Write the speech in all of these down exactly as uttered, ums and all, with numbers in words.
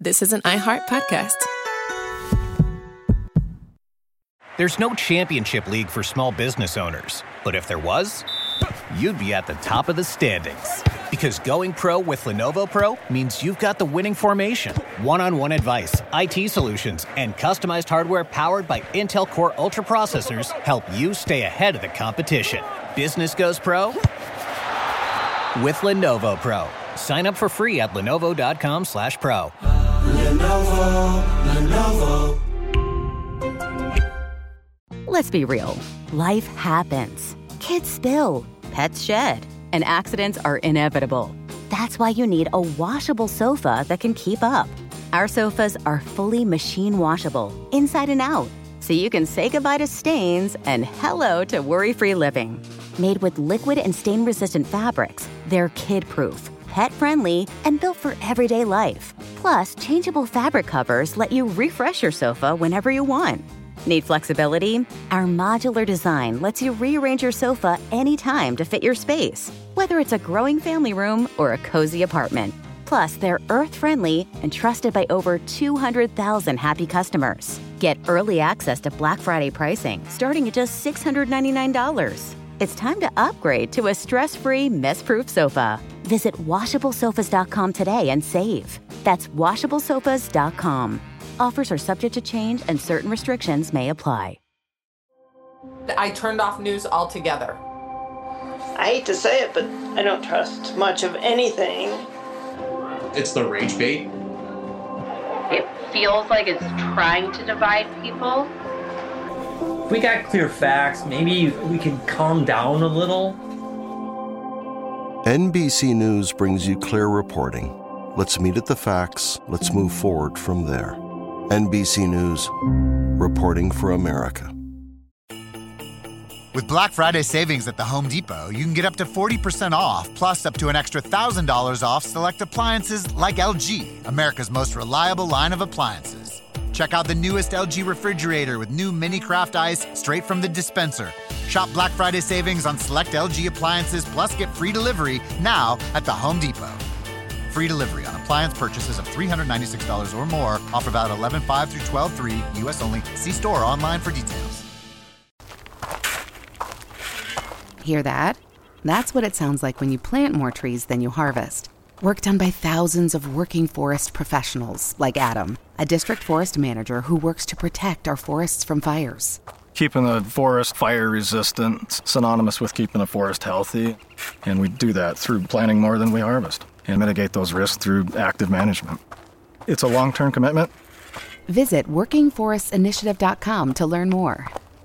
this is an iHeart podcast. There's no championship league for small business owners, but if there was, you'd be at the top of the standings. Because going pro with Lenovo Pro means you've got the winning formation, one-on-one advice, I T solutions, and customized hardware powered by Intel Core Ultra processors help you stay ahead of the competition. Business goes pro with Lenovo Pro. Sign up for free at lenovo.com slash pro. Lenovo, Lenovo. Let's be real. Life happens. Kids spill. Pets shed. And accidents are inevitable. That's why you need a washable sofa that can keep up. Our sofas are fully machine washable, inside and out, so you can say goodbye to stains and hello to worry-free living. Made with liquid and stain-resistant fabrics, they're kid-proof, pet-friendly, and built for everyday life. Plus, changeable fabric covers let you refresh your sofa whenever you want. Need flexibility? Our modular design lets you rearrange your sofa anytime to fit your space, whether it's a growing family room or a cozy apartment. Plus, they're earth-friendly and trusted by over two hundred thousand happy customers. Get early access to Black Friday pricing starting at just six hundred ninety-nine dollars. It's time to upgrade to a stress-free, mess-proof sofa. Visit washable sofas dot com today and save. That's washable sofas dot com. Offers are subject to change and certain restrictions may apply. I turned off news altogether. I hate to say it, but I don't trust much of anything. It's the rage bait. It feels like it's trying to divide people. If we got clear facts, maybe we can calm down a little. N B C News brings you clear reporting. Let's meet at the facts. Let's move forward from there. N B C News, reporting for America. With Black Friday savings at the Home Depot, you can get up to forty percent off, plus up to an extra one thousand dollars off select appliances like L G, America's most reliable line of appliances. Check out the newest L G refrigerator with new mini craft ice straight from the dispenser. Shop Black Friday savings on select L G appliances, plus get free delivery now at the Home Depot. Free delivery on appliance purchases of three hundred ninety-six dollars or more. Offer valid eleven five through twelve three, U S only. See store or online for details. Hear that? That's what it sounds like when you plant more trees than you harvest. Work done by thousands of working forest professionals like Adam, a district forest manager who works to protect our forests from fires. Keeping the forest fire resistant, synonymous with keeping the forest healthy, and we do that through planting more than we harvest and mitigate those risks through active management. It's a long-term commitment. Visit working forests initiative dot com to learn more.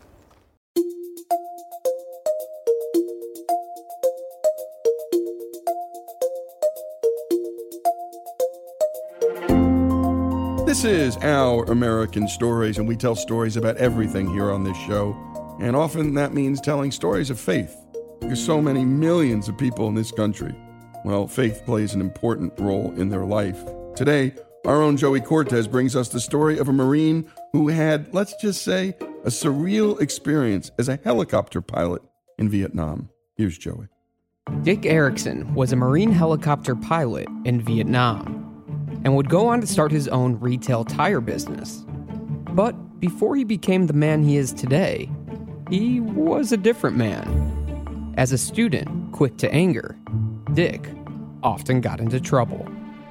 This is Our American Stories, and we tell stories about everything here on this show. And often that means telling stories of faith. There's so many millions of people in this country. Well, faith plays an important role in their life. Today, our own Joey Cortez brings us the story of a Marine who had, let's just say, a surreal experience as a helicopter pilot in Vietnam. Here's Joey. Dick Erickson was a Marine helicopter pilot in Vietnam and would go on to start his own retail tire business. But before he became the man he is today, he was a different man. As a student, quick to anger, Dick often got into trouble.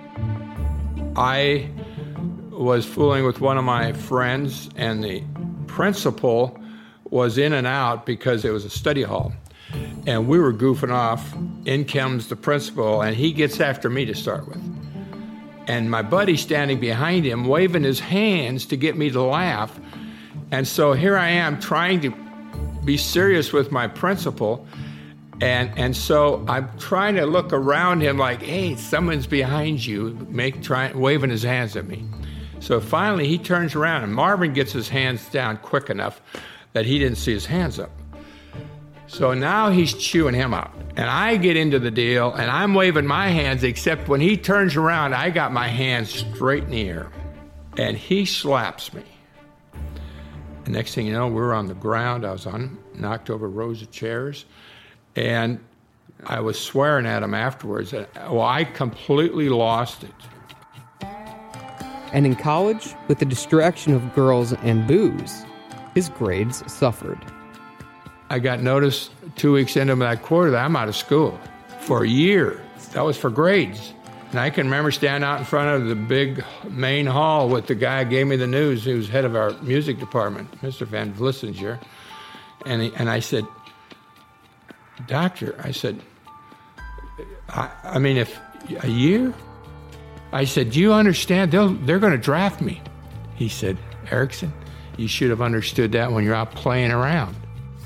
I was fooling with one of my friends, and the principal was in and out because it was a study hall. And we were goofing off. In comes the principal, and he gets after me to start with. And my buddy standing behind him, waving his hands to get me to laugh. And so here I am trying to be serious with my principal. And and so I'm trying to look around him like, hey, someone's behind you, make try, waving his hands at me. So finally he turns around, and Marvin gets his hands down quick enough that he didn't see his hands up. So now he's chewing him up. And I get into the deal, and I'm waving my hands, except when he turns around, I got my hands straight in the air. And he slaps me. The next thing you know, we're on the ground. I was on, knocked over rows of chairs. And I was swearing at him afterwards. Well, I completely lost it. And in college, with the distraction of girls and booze, his grades suffered. I got notice two weeks into that quarter that I'm out of school for a year. That was for grades. And I can remember standing out in front of the big main hall with the guy who gave me the news, who was head of our music department, Mister Van Vlissinger. And, he, and I said, Doctor, I said, I, I mean, if a year? I said, do you understand? They'll, they're going to draft me. He said, Erickson, you should have understood that when you're out playing around.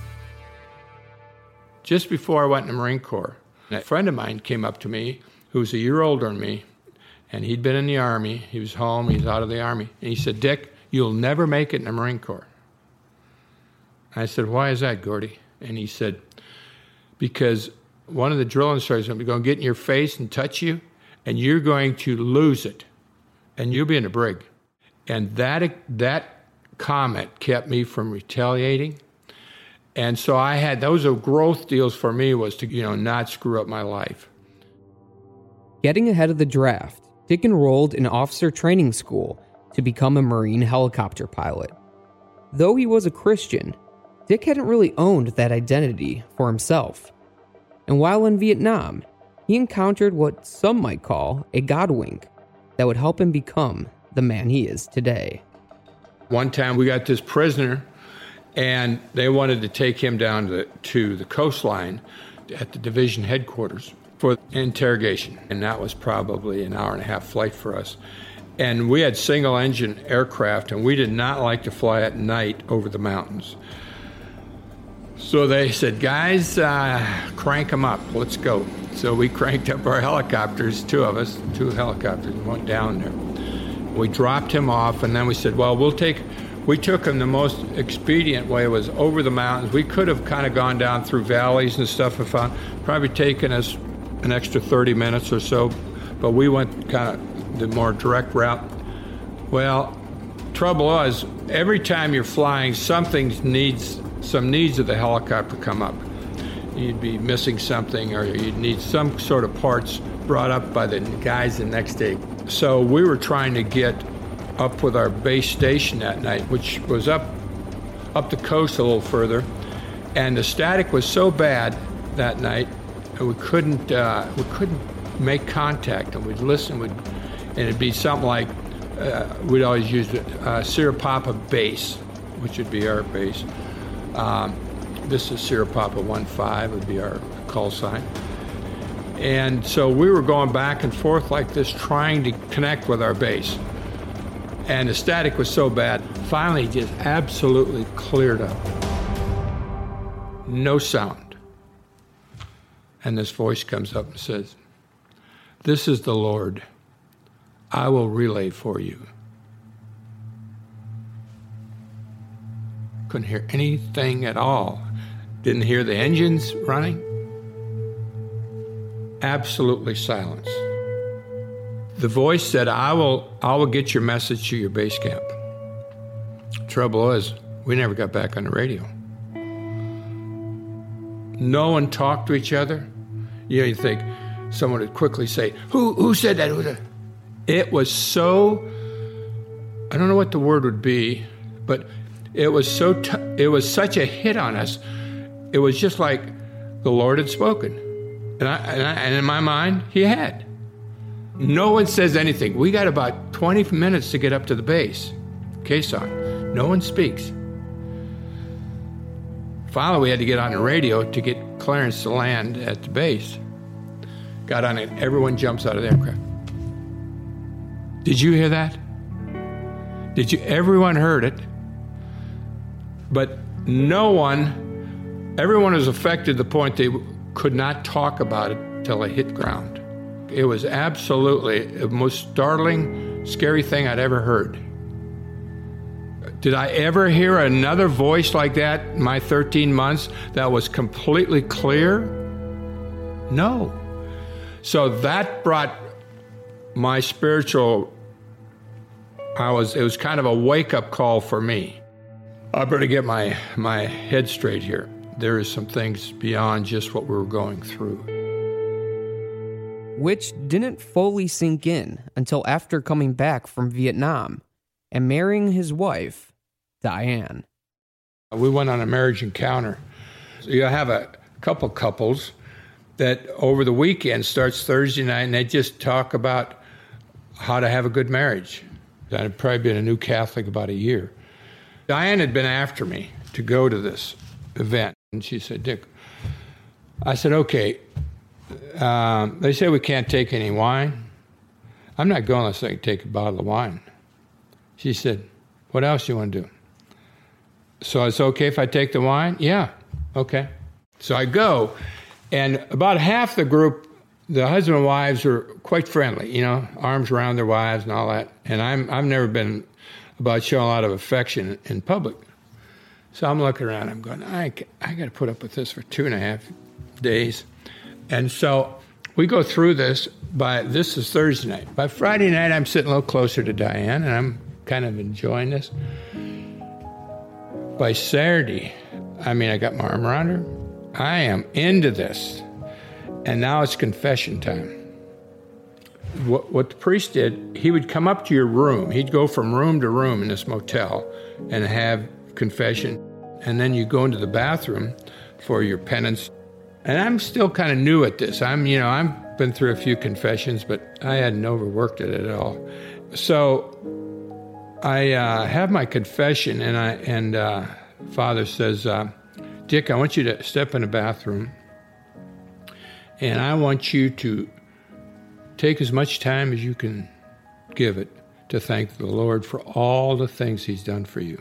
Just before I went in the Marine Corps, a friend of mine came up to me who was a year older than me, and he'd been in the Army. He was home, he was out of the Army. And he said, Dick, you'll never make it in the Marine Corps. I said, why is that, Gordy? And he said, because one of the drill instructors is going to get in your face and touch you, and you're going to lose it, and you'll be in the brig. And that that comment kept me from retaliating. And so I had, those are growth deals for me, was to, you know, not screw up my life. Getting ahead of the draft, Dick enrolled in officer training school to become a Marine helicopter pilot. Though he was a Christian, Dick hadn't really owned that identity for himself. And while in Vietnam, he encountered what some might call a God wink that would help him become the man he is today. One time we got this prisoner, and they wanted to take him down to the, to the coastline at the division headquarters for interrogation. And that was probably an hour and a half flight for us. And we had single engine aircraft, and we did not like to fly at night over the mountains. So they said, guys, uh, crank them up, let's go. So we cranked up our helicopters, two of us, two helicopters, went down there. We dropped him off, and then we said, well, we'll take, we took him the most expedient way was over the mountains. We could have kind of gone down through valleys and stuff and found, probably taken us an extra thirty minutes or so, but we went kind of the more direct route. Well, trouble was, every time you're flying, something needs, some needs of the helicopter come up. You'd be missing something, or you'd need some sort of parts brought up by the guys the next day. So we were trying to get up with our base station that night, which was up up the coast a little further, and the static was so bad that night that we couldn't uh, we couldn't make contact. And we'd listen, we'd, and it'd be something like uh, we'd always use uh, Sierra Papa base, which would be our base. Um, this is Sierra Papa one five would be our call sign. And so we were going back and forth like this, trying to connect with our base. And the static was so bad, finally it just absolutely cleared up. No sound. And this voice comes up and says, this is the Lord. I will relay for you. Couldn't hear anything at all. Didn't hear the engines running. Absolutely silence. The voice said, I will I will get your message to your base camp. Trouble was, we never got back on the radio. No one talked to each other. You know, you think someone would quickly say, who who said that? Who did? It was so, I don't know what the word would be, but it was so t- it was such a hit on us. It was just like the Lord had spoken. And, I, and, I, and in my mind, he had. No one says anything. We got about twenty minutes to get up to the base, caisson. No one speaks. Finally, we had to get on the radio to get clearance to land at the base. Got on it. Everyone jumps out of the aircraft. Did you hear that? Did you? Everyone heard it. But no one, everyone was affected to the point they could not talk about it till it hit ground. It was absolutely the most startling, scary thing I'd ever heard. Did I ever hear another voice like that in my thirteen months that was completely clear? No. So that brought my spiritual, I was, it was kind of a wake-up call for me. I better get my, my head straight here. There is some things beyond just what we were going through. which didn't fully sink in until after coming back from Vietnam and marrying his wife, Diane. We went on a marriage encounter. So you have a couple couples that over the weekend starts Thursday night, and they just talk about how to have a good marriage. I'd probably been a new Catholic about a year. Diane had been after me to go to this event, and she said, Dick, I said, okay, um, they say we can't take any wine. I'm not going unless I can take a bottle of wine. She said, what else do you want to do? So it's okay if I take the wine? Yeah, okay. So I go, and about half the group, the husband and wives are quite friendly, you know, arms around their wives and all that. And I'm, I've never been about showing a lot of affection in public. So I'm looking around, I'm going, I, I got to put up with this for two and a half days. And so we go through this. By this is Thursday night. By Friday night, I'm sitting a little closer to Diane, and I'm kind of enjoying this. By Saturday, I mean, I got my arm around her. I am into this. And now it's confession time. What, what the priest did, he would come up to your room. He'd go from room to room in this motel and have confession. And then you go into the bathroom for your penance. And I'm still kind of new at this. I'm, you know, I've been through a few confessions, but I hadn't overworked it at all. So I uh, have my confession, and I and uh, Father says, uh, Dick, I want you to step in the bathroom, and I want you to take as much time as you can give it to thank the Lord for all the things he's done for you.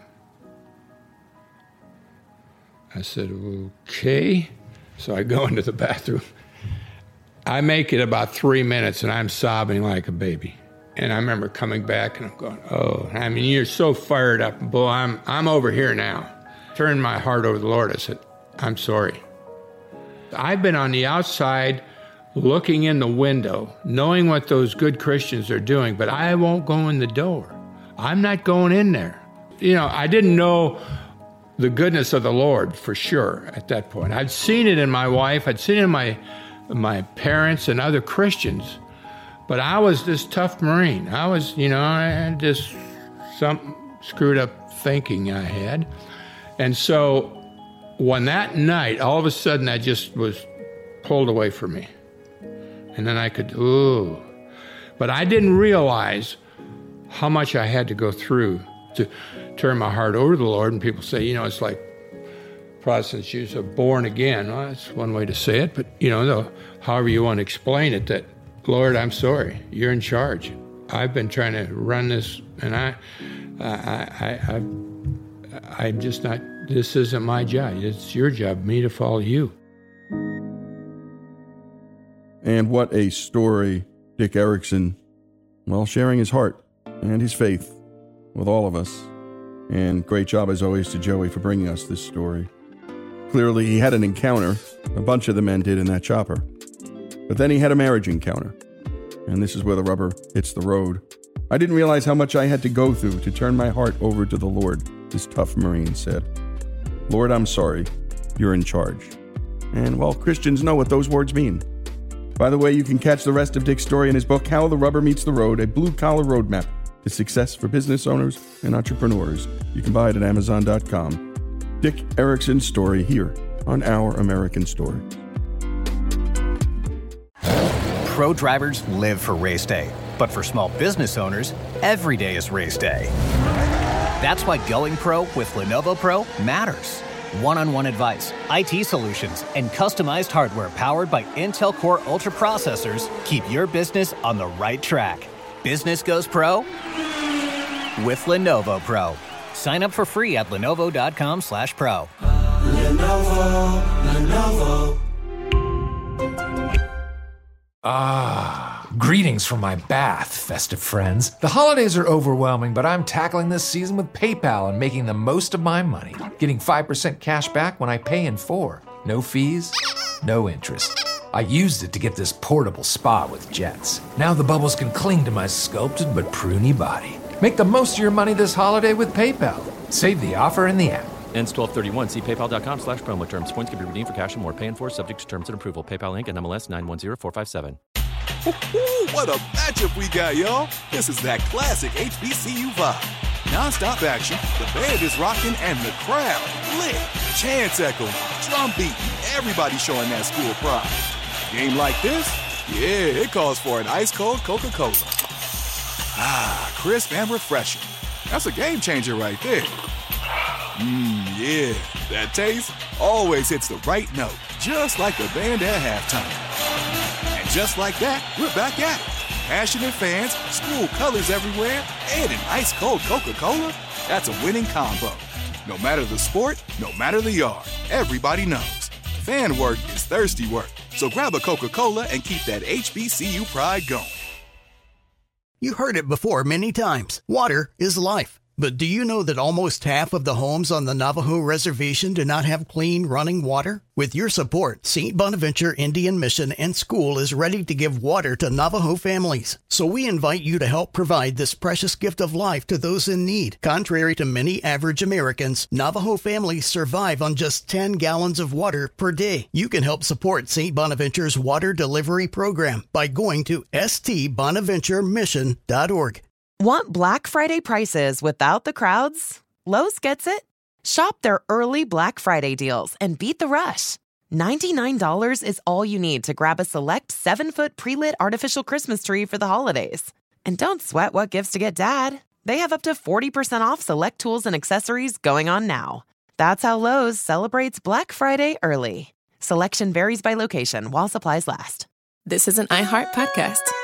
I said, okay. So I go into the bathroom. I make it about three minutes, and I'm sobbing like a baby. And I remember coming back, and I'm going, oh, I mean, you're so fired up. Boy, I'm, I'm over here now. Turned my heart over to the Lord. I said, I'm sorry. I've been on the outside looking in the window, knowing what those good Christians are doing, but I won't go in the door. I'm not going in there. You know, I didn't know the goodness of the Lord for sure at that point. I'd seen it in my wife. I'd seen it in my, my parents and other Christians. But I was this tough Marine. I was, you know, I had this some screwed up thinking I had. And so when that night, all of a sudden, that just was pulled away from me. And then I could, ooh. But I didn't realize how much I had to go through to turn my heart over to the Lord. And people say, you know, it's like Protestants use a born again. Well, that's one way to say it. But, you know, the, however you want to explain it, that, Lord, I'm sorry. You're in charge. I've been trying to run this, and I, I, I, I, I'm just not, this isn't my job. It's your job, me to follow you. And what a story, Dick Erickson, well, sharing his heart and his faith with all of us. And great job, as always, to Joey for bringing us this story. Clearly, he had an encounter. A bunch of the men did in that chopper. But then he had a marriage encounter. And this is where the rubber hits the road. I didn't realize how much I had to go through to turn my heart over to the Lord, this tough Marine said. Lord, I'm sorry. You're in charge. And, well, Christians know what those words mean. By the way, you can catch the rest of Dick's story in his book, How the Rubber Meets the Road, a blue-collar roadmap to success for business owners and entrepreneurs. You can buy it at amazon dot com. Dick Erickson's story here on Our American Story. Pro drivers live for race day, but for small business owners, every day is race day. That's why going pro with Lenovo Pro matters. One-on-one advice, I T solutions, and customized hardware powered by Intel Core Ultra processors keep your business on the right track. Business goes pro with Lenovo Pro. Sign up for free at lenovo dot com slash pro. Lenovo, Lenovo. Ah, greetings from my bath, festive friends. The holidays are overwhelming, but I'm tackling this season with PayPal and making the most of my money. Getting five percent cash back when I pay in four. No fees, no interest. I used it to get this portable spa with jets. Now the bubbles can cling to my sculpted but pruny body. Make the most of your money this holiday with PayPal. Save the offer in the app. Ends twelve thirty-one. See paypal dot com slash promo terms. Points can be redeemed for cash and more. Pay in full subject to terms and approval. PayPal Incorporated and M L S nine one zero four five seven. What a matchup we got, y'all. This is that classic H B C U vibe. Non-stop action, the band is rocking, and the crowd lit. Chants echoing, drum beating, everybody showing that school pride. Game like this? Yeah, it calls for an ice-cold Coca-Cola. Ah, crisp and refreshing. That's a game changer right there. Mmm, yeah, that taste always hits the right note, just like the band at halftime. And just like that, we're back at it. Passionate fans, school colors everywhere, and an ice-cold Coca-Cola. That's a winning combo. No matter the sport, no matter the yard, everybody knows. Fan work is thirsty work. So grab a Coca-Cola and keep that H B C U pride going. You heard it before many times. Water is life. But do you know that almost half of the homes on the Navajo Reservation do not have clean running water? With your support, Saint Bonaventure Indian Mission and School is ready to give water to Navajo families. So we invite you to help provide this precious gift of life to those in need. Contrary to many average Americans, Navajo families survive on just ten gallons of water per day. You can help support Saint Bonaventure's water delivery program by going to s t bonaventure mission dot org. Want Black Friday prices without the crowds? Lowe's gets it. Shop their early Black Friday deals and beat the rush. ninety-nine dollars is all you need to grab a select seven-foot pre-lit artificial Christmas tree for the holidays. And don't sweat what gifts to get Dad. They have up to forty percent off select tools and accessories going on now. That's how Lowe's celebrates Black Friday early. Selection varies by location while supplies last. This is an iHeart podcast.